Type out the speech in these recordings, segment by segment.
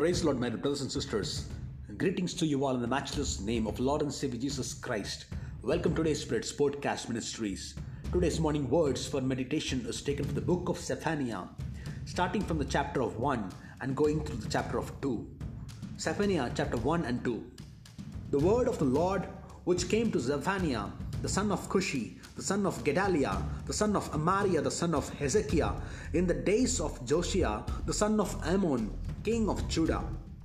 Praise the Lord, my dear brothers and sisters. Greetings to you all in the matchless name of Lord and Savior Jesus Christ. Welcome to today's Spirit Sportcast Ministries. Today's morning words for meditation is taken from the book of Zephaniah, starting from the chapter of 1 and going through the chapter of 2. Zephaniah chapter 1 and 2. The word of the Lord which came to Zephaniah, the son of Cushi, the son of Gedaliah, the son of Amariah, the son of Hezekiah, in the days of Josiah, the son of Ammon, king of Judah.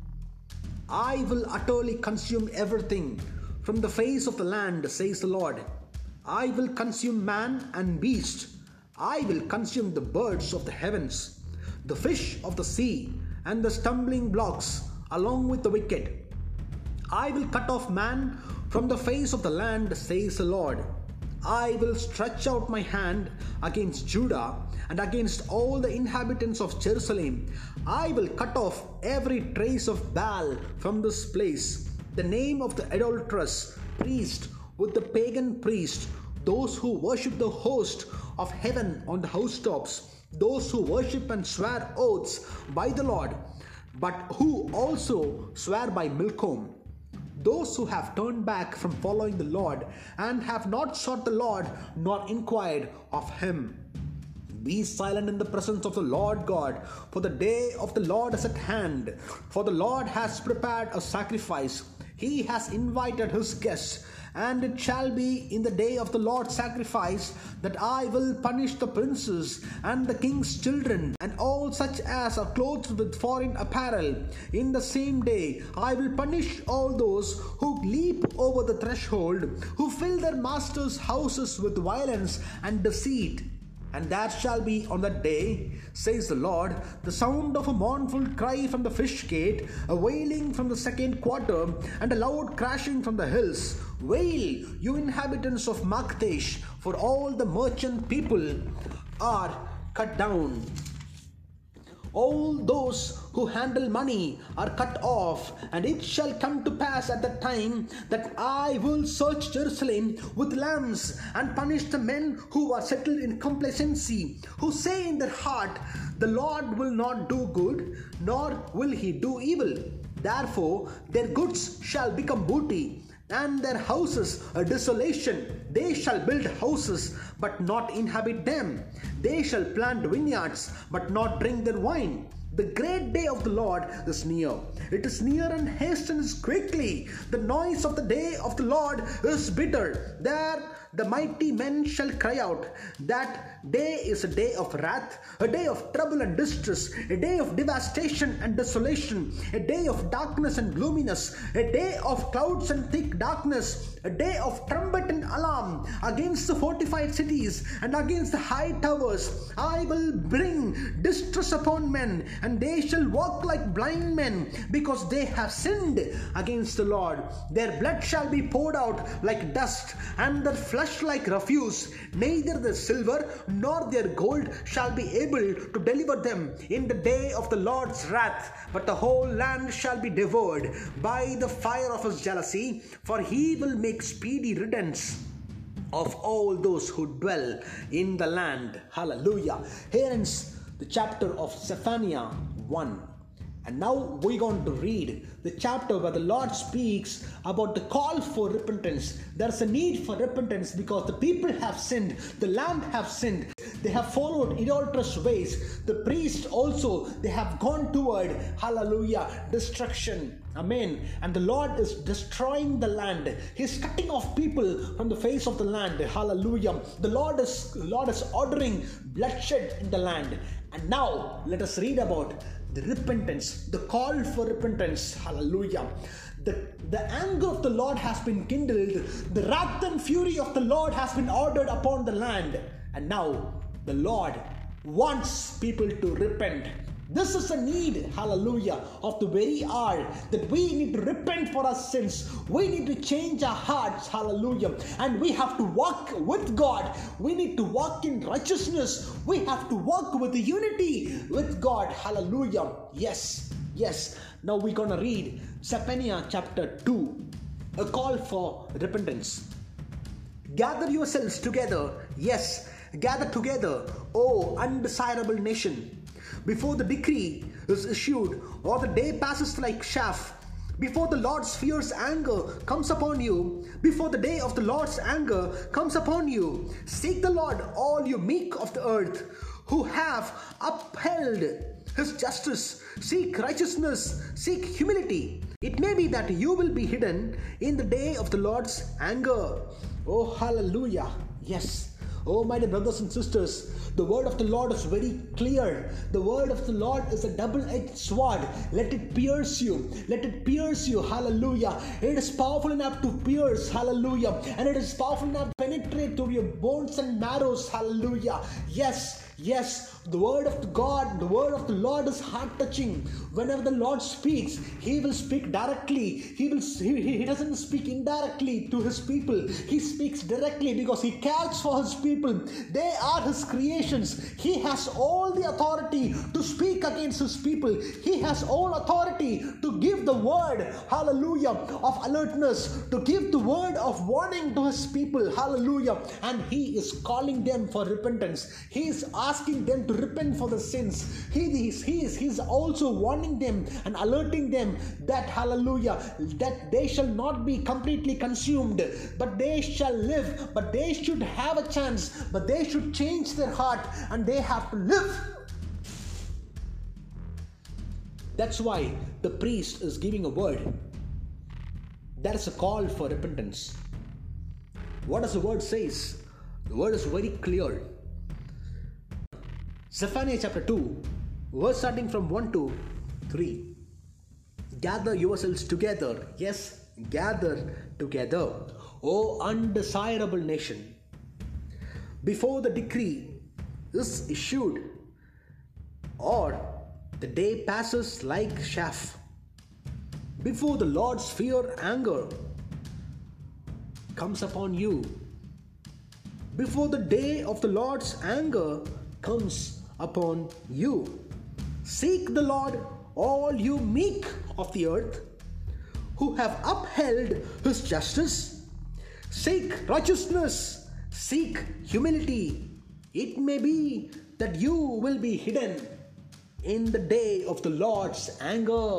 I will utterly consume everything from the face of the land, says the Lord. I will consume man and beast. I will consume the birds of the heavens, the fish of the sea, and the stumbling blocks, along with the wicked. I will cut off man from the face of the land, says the Lord. I will stretch out my hand against Judah and against all the inhabitants of Jerusalem. I will cut off every trace of Baal from this place, the name of the idolatrous priest with the pagan priest, those who worship the host of heaven on the housetops, those who worship and swear oaths by the Lord, but who also swear by Milcom. Those who have turned back from following the Lord and have not sought the Lord nor inquired of him. Be silent in the presence of the Lord God, for the day of the Lord is at hand. For the Lord has prepared a sacrifice. He has invited his guests. And it shall be in the day of the Lord's sacrifice that I will punish the princes and the king's children and all such as are clothed with foreign apparel. In the same day I will punish all those who leap over the threshold, who fill their masters' houses with violence and deceit. And there shall be on that day, says the Lord, the sound of a mournful cry from the fish gate, a wailing from the second quarter, and a loud crashing from the hills. Wail, you inhabitants of Maktesh, for all the merchant people are cut down. All those who handle money are cut off, and it shall come to pass at that time that I will search Jerusalem with lambs and punish the men who are settled in complacency, who say in their heart, the Lord will not do good, nor will he do evil. Therefore their goods shall become booty, and their houses a desolation. They shall build houses, but not inhabit them. They shall plant vineyards, but not drink their wine. The great day of the Lord is near. It is near and hastens quickly. The noise of the day of the Lord is bitter. There the mighty men shall cry out. That day is a day of wrath, a day of trouble and distress, a day of devastation and desolation, a day of darkness and gloominess, a day of clouds and thick darkness, a day of trumpet and alarm against the fortified cities and against the high towers. I will bring distress upon men, and they shall walk like blind men, because they have sinned against the Lord. Their blood shall be poured out like dust, and their flesh like refuse. Neither their silver nor their gold shall be able to deliver them in the day of the Lord's wrath, but the whole land shall be devoured by the fire of his jealousy, for he will make speedy riddance of all those who dwell in the land. Hallelujah. Here ends the chapter of Zephaniah 1. And now we're going to read the chapter where the Lord speaks about the call for repentance. There's a need for repentance because the people have sinned, the land have sinned, they have followed idolatrous ways. The priests also, they have gone toward, hallelujah, destruction. Amen. And the Lord is destroying the land. He's cutting off people from the face of the land. Hallelujah. The Lord is ordering bloodshed in the land. And now let us read about the repentance, the call for repentance. Hallelujah. The anger of the Lord has been kindled. The wrath and fury of the Lord has been ordered upon the land. And now the Lord wants people to repent. This is a need, hallelujah, of the very hour that we need to repent for our sins. We need to change our hearts, hallelujah. And we have to walk with God. We need to walk in righteousness. We have to walk with the unity with God, hallelujah. Yes. Now we're going to read Zephaniah chapter 2, a call for repentance. Gather yourselves together, yes, gather together, O undesirable nation. before the decree is issued, or the day passes like chaff, before the Lord's fierce anger comes upon you, before the day of the Lord's anger comes upon you, seek the Lord, all you meek of the earth, who have upheld his justice. Seek righteousness, seek humility. It may be that you will be hidden in the day of the Lord's anger. Oh, hallelujah. Yes. Oh, my dear brothers and sisters, the word of the Lord is very clear. The word of the Lord is a double-edged sword. Let it pierce you. Let it pierce you. Hallelujah. It is powerful enough to pierce. Hallelujah. And it is powerful enough to penetrate to your bones and marrows. Hallelujah. Yes. Yes, the word of God, the word of the Lord is heart-touching. Whenever the Lord speaks, He will speak directly. He doesn't speak indirectly to His people. He speaks directly because He cares for His people. They are His creations. He has all the authority to speak against His people. He has all authority to give the word, hallelujah, of alertness, to give the word of warning to His people, hallelujah. And He is calling them for repentance. He is asking them to repent for the sins. He is also warning them and alerting them that, hallelujah, that they shall not be completely consumed, but they shall live, but they should have a chance, but they should change their heart and they have to live. That's why the priest is giving a word. That is a call for repentance. What does the word says? The word is very clear. Zephaniah chapter 2, verse starting from 1 to 3. Gather yourselves together. Yes, gather together, O undesirable nation. Before the decree is issued, or the day passes like chaff, before the Lord's fierce anger comes upon you, before the day of the Lord's anger comes upon you. Seek the Lord, all you meek of the earth, who have upheld His justice. Seek righteousness, seek humility. It may be that you will be hidden in the day of the Lord's anger.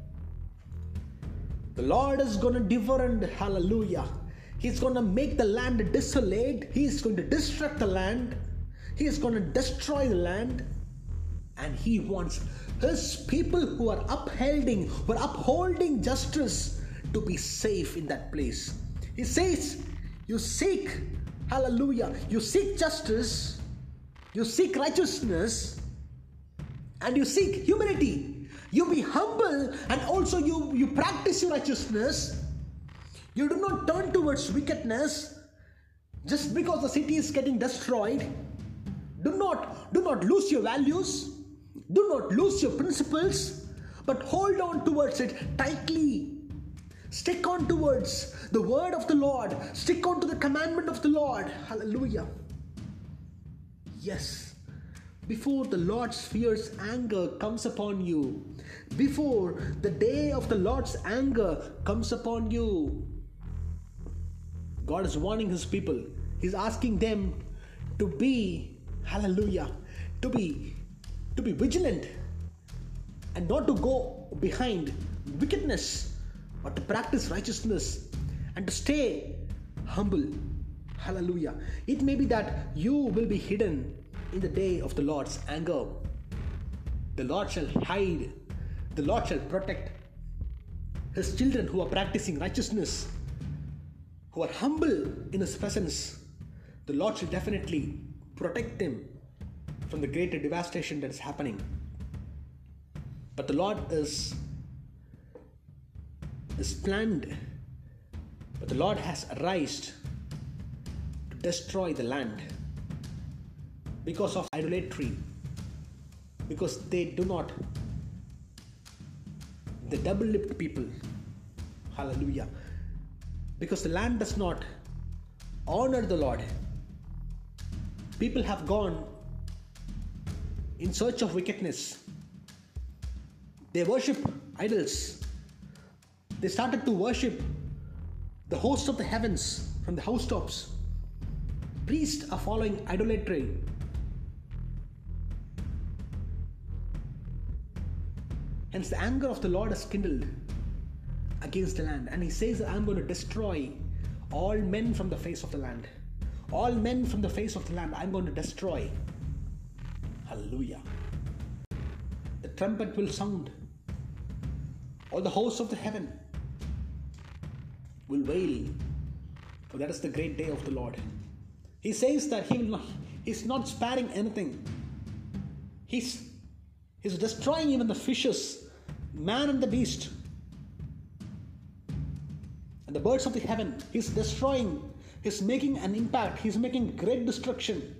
The Lord is going to devour, and hallelujah, He's going to make the land desolate. He is going to destruct the land. He is going to destroy the land, and He wants His people who are upholding justice to be safe in that place. He says, you seek, hallelujah, you seek justice, you seek righteousness, and you seek humility. You be humble, and also you practice your righteousness. You do not turn towards wickedness just because the city is getting destroyed. Do not lose your values. Do not lose your principles, but hold on towards it tightly. Stick on towards the word of the Lord. Stick on to the commandment of the Lord. Hallelujah. Yes. Before the Lord's fierce anger comes upon you, before the day of the Lord's anger comes upon you, God is warning His people. He's asking them to be, hallelujah, to be vigilant and not to go behind wickedness, but to practice righteousness and to stay humble. Hallelujah. It may be that you will be hidden in the day of the Lord's anger. The Lord shall hide, the Lord shall protect His children who are practicing righteousness, who are humble in His presence. The Lord shall definitely protect them from the greater devastation that is happening. But the Lord is planned, but the Lord has arisen to destroy the land because of idolatry, because the double-lipped people, hallelujah, because the land does not honor the Lord. People have gone in search of wickedness. They worship idols. They started to worship the host of the heavens from the housetops. Priests are following idolatry. Hence the anger of the Lord is kindled against the land. And he says, I'm going to destroy all men from the face of the land. All men from the face of the land I'm going to destroy. Hallelujah. The trumpet will sound. All the hosts of the heaven will wail. For that is the great day of the Lord. He says that he's not sparing anything. He's destroying even the fishes, man and the beast, and the birds of the heaven. He's destroying. He's making an impact. He's making great destruction.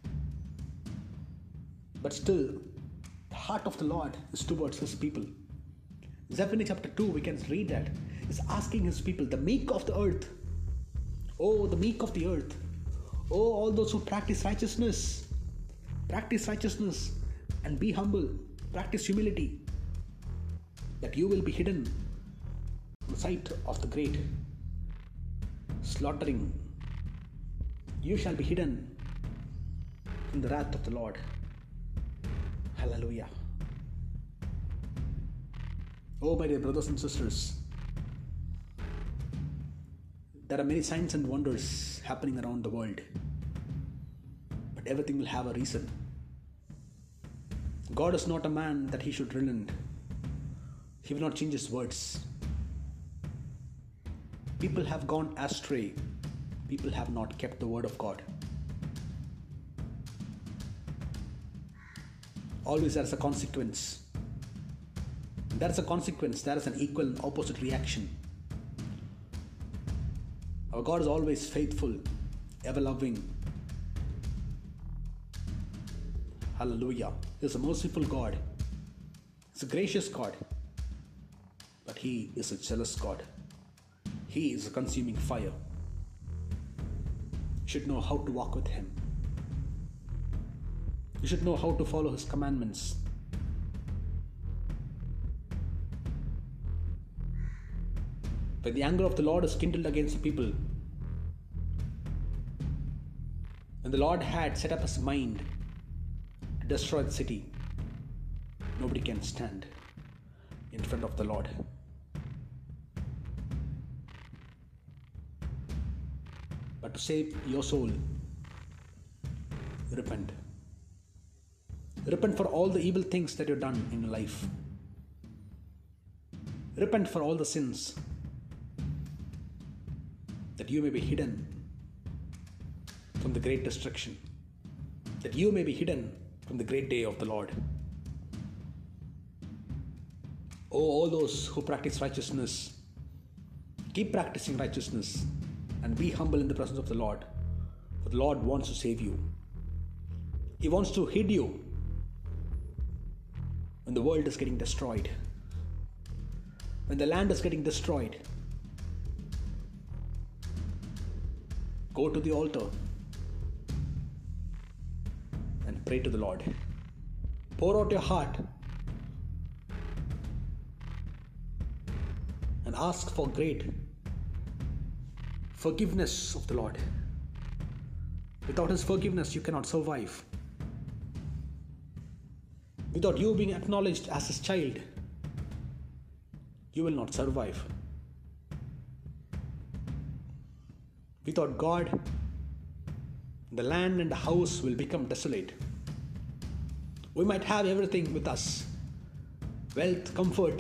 But still, the heart of the Lord is towards his people. Zephaniah chapter 2, we can read that. He's asking his people, the meek of the earth. Oh, the meek of the earth. Oh, all those who practice righteousness. Practice righteousness and be humble. Practice humility. That you will be hidden from the sight of the great slaughtering. You shall be hidden in the wrath of the Lord. Hallelujah. Oh, my dear brothers and sisters, there are many signs and wonders happening around the world. But everything will have a reason. God is not a man that he should relent. He will not change his words. People have gone astray. People have not kept the word of God. Always there is a consequence. There is a consequence. There is an equal and opposite reaction. Our God is always faithful, ever loving. Hallelujah. He is a merciful God. He is a gracious God. But he is a jealous God. He is a consuming fire. You should know how to walk with him. You should know how to follow his commandments. When the anger of the Lord is kindled against the people, when the Lord had set up his mind to destroy the city, nobody can stand in front of the Lord. But to save your soul, repent. Repent for all the evil things that you've done in your life. Repent for all the sins, that you may be hidden from the great destruction, that you may be hidden from the great day of the Lord. Oh, all those who practice righteousness, keep practicing righteousness and be humble in the presence of the Lord, for the Lord wants to save you. He wants to hid you when the world is getting destroyed, when the land is getting destroyed. Go to the altar and pray to the Lord. Pour out your heart and ask for great forgiveness of the Lord. Without his forgiveness, you cannot survive. Without you being acknowledged as his child, you will not survive. Without God, the land and the house will become desolate. We might have everything with us, wealth, comfort,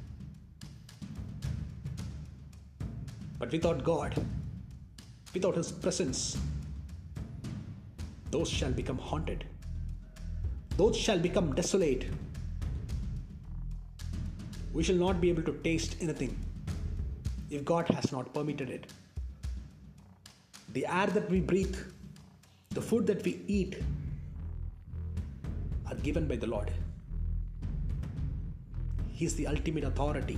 but without God, without his presence, those shall become haunted. Those shall become desolate. We shall not be able to taste anything if God has not permitted it. The air that we breathe, the food that we eat, are given by the Lord. He is the ultimate authority.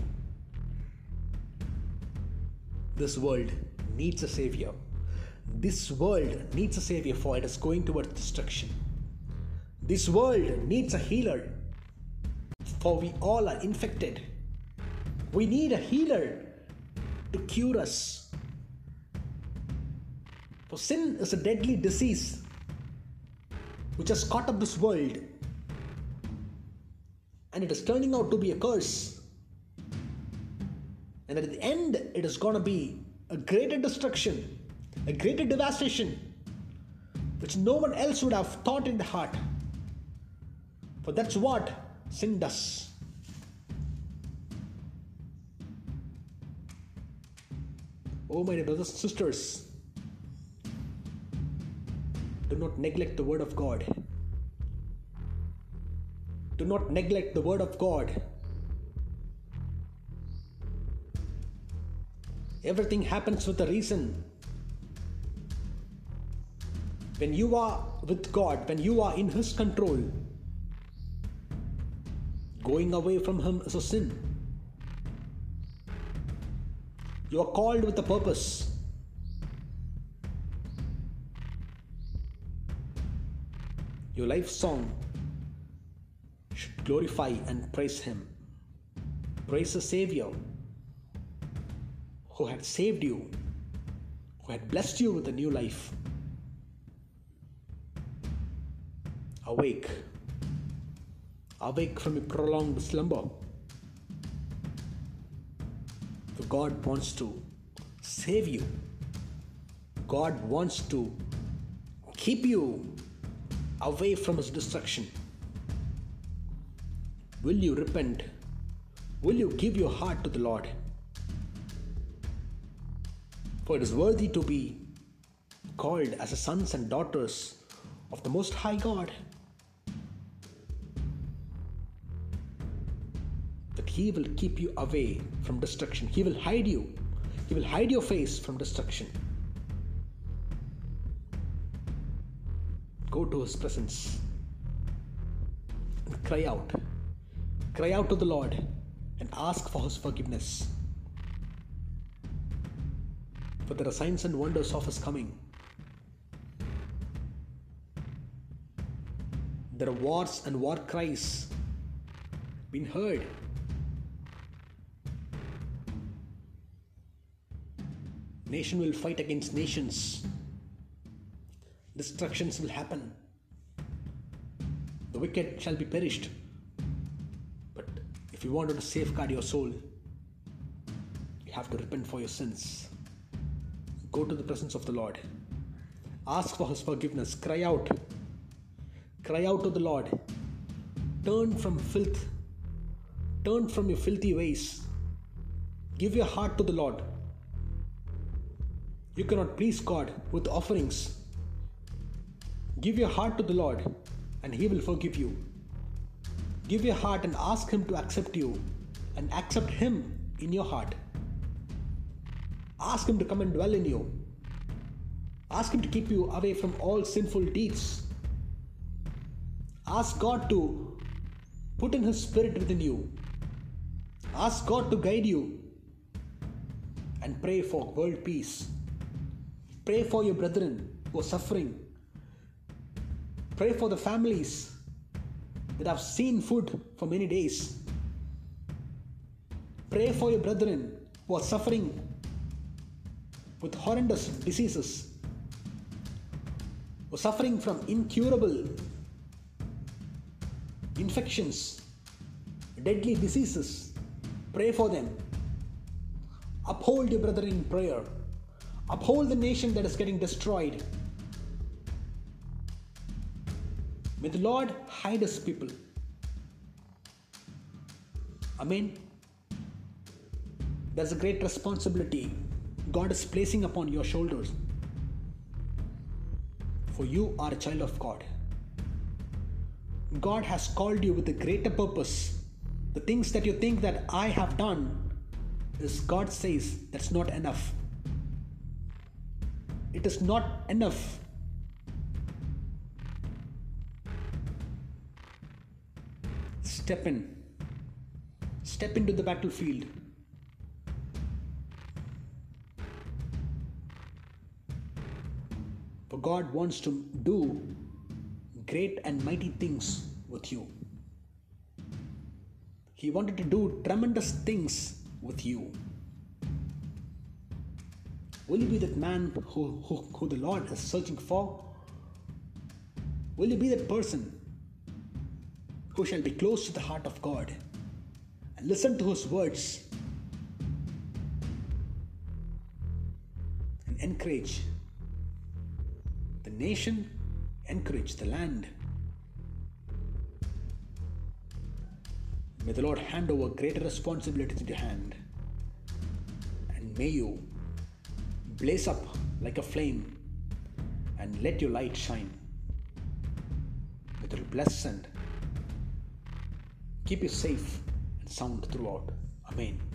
This world needs a savior. This world needs a savior, for it is going towards destruction. This world needs a healer, for we all are infected. We need a healer to cure us. For sin is a deadly disease which has caught up this world and it is turning out to be a curse. And at the end, it is going to be a greater destruction, a greater devastation, which no one else would have thought in the heart. For that's what sin does. Oh, my brothers and sisters, do not neglect the word of God. Do not neglect the word of God. Everything happens with a reason. When you are with God, when you are in His control, going away from Him is a sin. You are called with a purpose. Your life song should glorify and praise Him. Praise the Savior who had saved you, who had blessed you with a new life. Awake. Awake from a prolonged slumber. For God wants to save you. God wants to keep you away from His destruction. Will you repent? Will you give your heart to the Lord? For it is worthy to be called as the sons and daughters of the Most High God. That He will keep you away from destruction. He will hide you. He will hide your face from destruction. Go to His presence and cry out. Cry out to the Lord and ask for His forgiveness. For there are signs and wonders of His coming. There are wars and war cries being heard. Nation will fight against nations. Destructions will happen. The wicked shall be perished. But if you wanted to safeguard your soul, you have to repent for your sins. Go to the presence of the Lord. Ask for His forgiveness. Cry out. Cry out to the Lord. Turn from filth. Turn from your filthy ways. Give your heart to the Lord. You cannot please God with offerings. Give your heart to the Lord and He will forgive you. Give your heart and ask Him to accept you and accept Him in your heart. Ask Him to come and dwell in you. Ask Him to keep you away from all sinful deeds. Ask God to put in His Spirit within you. Ask God to guide you. And pray for world peace. Pray for your brethren who are suffering. Pray for the families that have seen food for many days. Pray for your brethren who are suffering with horrendous diseases, who are suffering from incurable infections, deadly diseases. Pray for them. Uphold your brethren in prayer. Uphold the nation that is getting destroyed. May the Lord hide His people. Amen. There's a great responsibility God is placing upon your shoulders. For you are a child of God. God has called you with a greater purpose. The things that you think that I have done is, God says, that's not enough. It is not enough. Step in. Step into the battlefield. For God wants to do great and mighty things with you. He wanted to do tremendous things with you. Will you be that man who the Lord is searching for? Will you be that person who shall be close to the heart of God and listen to His words and encourage the nation, encourage the land. May the Lord hand over greater responsibilities into your hand, and may you blaze up like a flame and let your light shine. May the Lord bless and keep you safe and sound throughout. Amen.